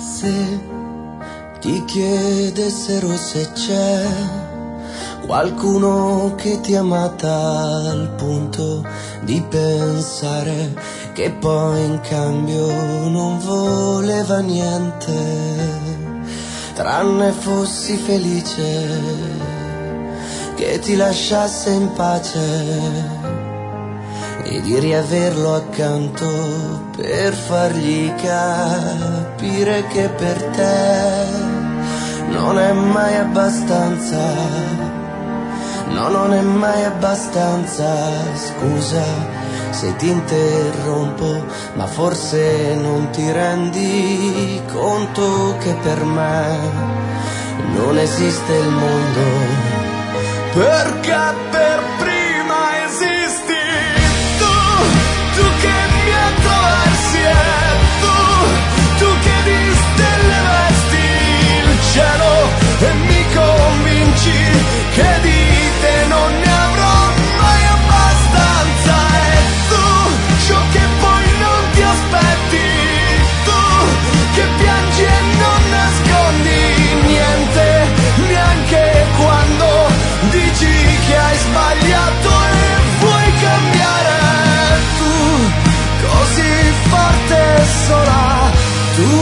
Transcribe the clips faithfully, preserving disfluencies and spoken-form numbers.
Se ti chiedessero se c'è qualcuno che ti ha amata al punto di pensare che poi in cambio non voleva niente, tranne fossi felice che ti lasciasse in pace e di riaverlo accanto per fargli capire che per te non è mai abbastanza, no, non è mai abbastanza. Scusa se ti interrompo, ma forse non ti rendi conto che per me non esiste il mondo, perché per prima esisti tu, tu che mi attraversi e tu, tu che di stelle vesti il cielo e mi convinci che di te non ne avrò mai abbastanza. E tu, ciò che poi non ti aspetti, tu che piangi e non nascondi niente, neanche quando dici che hai sbagliato e vuoi cambiare. Tu, così forte e sola, tu,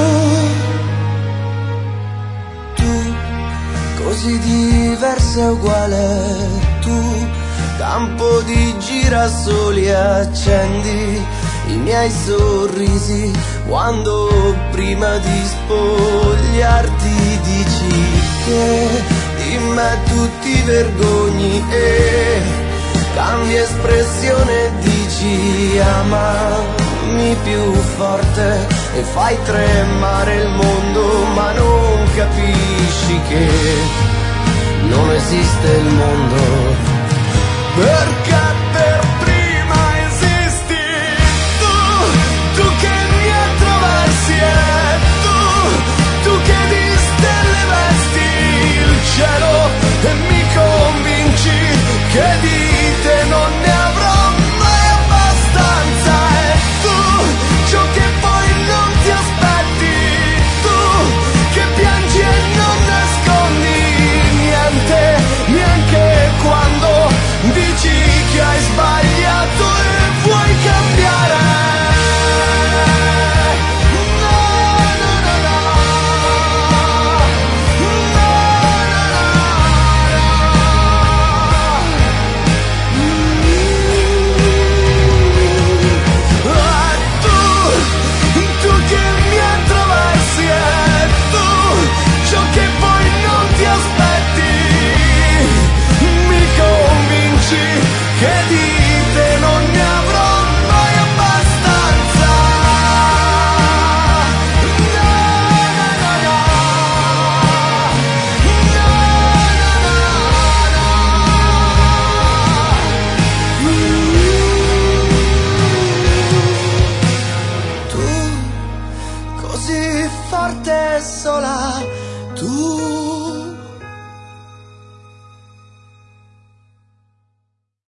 tu, così diversa e uguale, tu, campo di girasoli, accendi i miei sorrisi quando prima di spogliarti dici che di me tu ti vergogni e cambi espressione e dici amami più forte e fai tremare il mondo, ma non capisci che non esiste il mondo, perché per prima esisti tu, tu che mi attraversi e tu, tu che di stelle vesti il cielo e mi convinci che di te non ne avrò mai abbastanza. E tu, ciò che poi non ti aspetti, tu che piangi e non nascondi niente, neanche quando dici che hai sbagliato e vuoi cambiare. Che di te non ne avrò mai abbastanza. No, no, no, no. No, no, no, no. Tu, così forte e sola, tu